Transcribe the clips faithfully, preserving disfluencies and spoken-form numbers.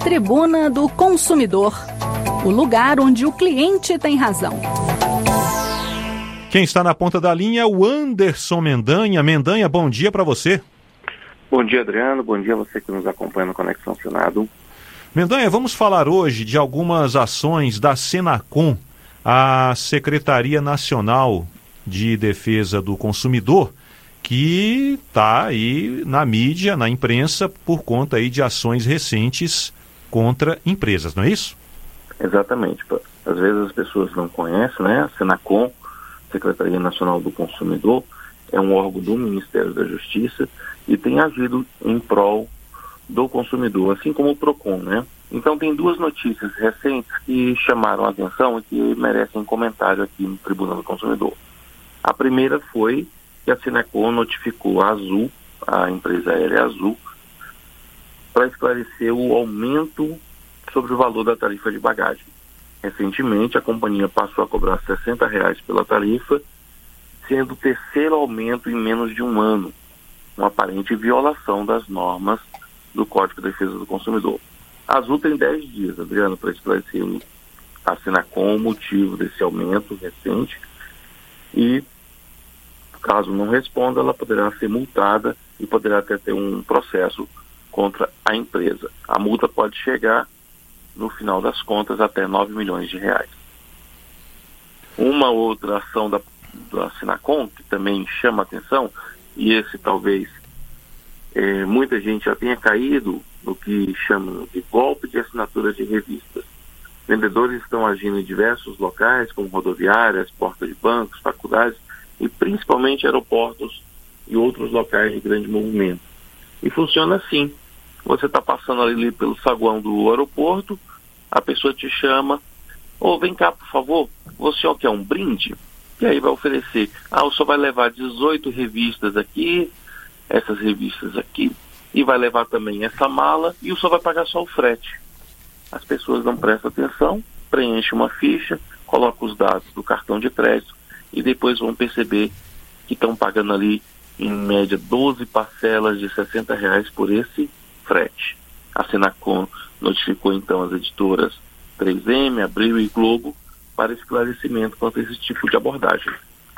Tribuna do Consumidor, o lugar onde o cliente tem razão. Quem está na ponta da linha é o Anderson Mendanha. Mendanha, bom dia para você. Bom dia, Adriano. Bom dia a você que nos acompanha no Conexão Senado. Mendanha, vamos falar hoje de algumas ações da Senacom, a Secretaria Nacional de Defesa do Consumidor, que está aí na mídia, na imprensa, por conta aí de ações recentes contra empresas, não é isso? Exatamente. Às vezes as pessoas não conhecem, né? A Senacom, Secretaria Nacional do Consumidor, é um órgão do Ministério da Justiça e tem agido em prol do consumidor, assim como o PROCON, né? Então tem duas notícias recentes que chamaram a atenção e que merecem comentário aqui no Tribuna do Consumidor. A primeira foi que a Senacom notificou a Azul, a empresa aérea Azul, para esclarecer o aumento sobre o valor da tarifa de bagagem. Recentemente, a companhia passou a cobrar sessenta reais pela tarifa, sendo o terceiro aumento em menos de um ano, uma aparente violação das normas do Código de Defesa do Consumidor. A Azul tem dez dias, Adriano, para esclarecer a Senacom o motivo desse aumento recente e, caso não responda, ela poderá ser multada e poderá até ter um processo contra a empresa. A multa pode chegar, no final das contas, até nove milhões de reais. Uma outra ação da, da Senacom, que também chama atenção, e esse talvez é, muita gente já tenha caído no que chamam de golpe de assinatura de revistas. Vendedores estão agindo em diversos locais, como rodoviárias, portas de bancos, faculdades e principalmente aeroportos e outros locais de grande movimento. E funciona assim: você está passando ali pelo saguão do aeroporto, a pessoa te chama, ô, oh, vem cá, por favor, você ó, quer um brinde? E aí vai oferecer, ah, o senhor vai levar dezoito revistas aqui, essas revistas aqui, e vai levar também essa mala, e o senhor vai pagar só o frete. As pessoas não prestam atenção, preenchem uma ficha, colocam os dados do cartão de crédito, e depois vão perceber que estão pagando ali, em média, doze parcelas de sessenta reais por esse frete. A Senacom notificou então as editoras três M, Abril e Globo para esclarecimento quanto a esse tipo de abordagem.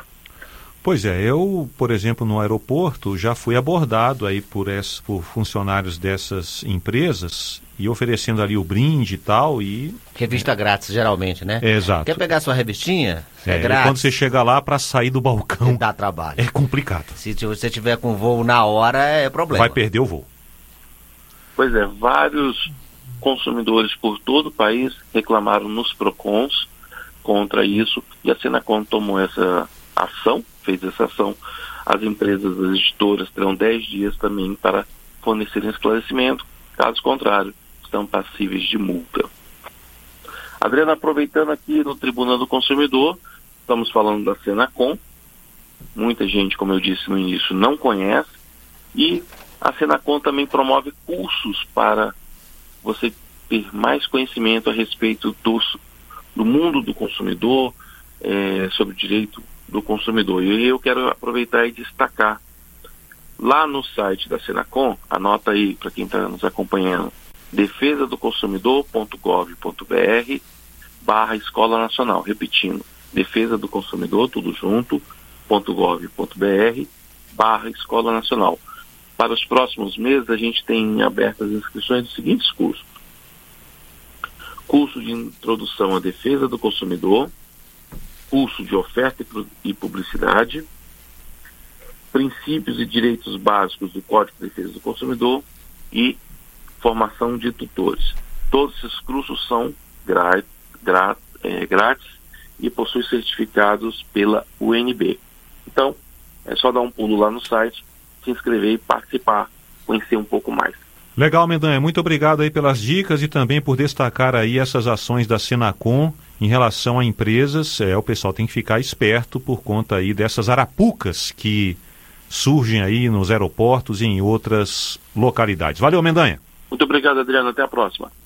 Pois é, eu, por exemplo, no aeroporto já fui abordado aí por, esse, por funcionários dessas empresas e oferecendo ali o brinde e tal e... Revista é, grátis, geralmente, né? É, exato. Quer pegar sua revistinha? É, é grátis. Quando você chega lá para sair do balcão... Dá trabalho. É complicado. Se você tiver com voo na hora, é problema. Vai perder o voo. Pois é, vários consumidores por todo o país reclamaram nos PROCONs contra isso e a Senacom tomou essa ação, fez essa ação. As empresas, as editoras terão dez dias também para fornecerem esclarecimento, caso contrário, estão passíveis de multa. Adriano, aproveitando aqui no Tribuna do Consumidor, estamos falando da Senacom, muita gente, como eu disse no início, não conhece, e a Senacom também promove cursos para você ter mais conhecimento a respeito dos, do mundo do consumidor, é, sobre o direito do consumidor. E eu quero aproveitar e destacar, lá no site da Senacom, anota aí para quem está nos acompanhando, defesa do consumidor ponto gov ponto br barra Escola Nacional. Repetindo, defesa do consumidor, tudo junto, .gov.br barra Escola Nacional. Para os próximos meses, a gente tem abertas as inscrições dos seguintes cursos. Curso de Introdução à Defesa do Consumidor, curso de Oferta e Publicidade, Princípios e Direitos Básicos do Código de Defesa do Consumidor e Formação de Tutores. Todos esses cursos são gra- gra- é, grátis e possuem certificados pela U N B. Então, é só dar um pulo lá no site, se inscrever e participar, conhecer um pouco mais. Legal, Mendanha, muito obrigado aí pelas dicas e também por destacar aí essas ações da Senacom em relação a empresas. É, o pessoal tem que ficar esperto por conta aí dessas arapucas que surgem aí nos aeroportos e em outras localidades. Valeu, Mendanha. Muito obrigado, Adriano. Até a próxima.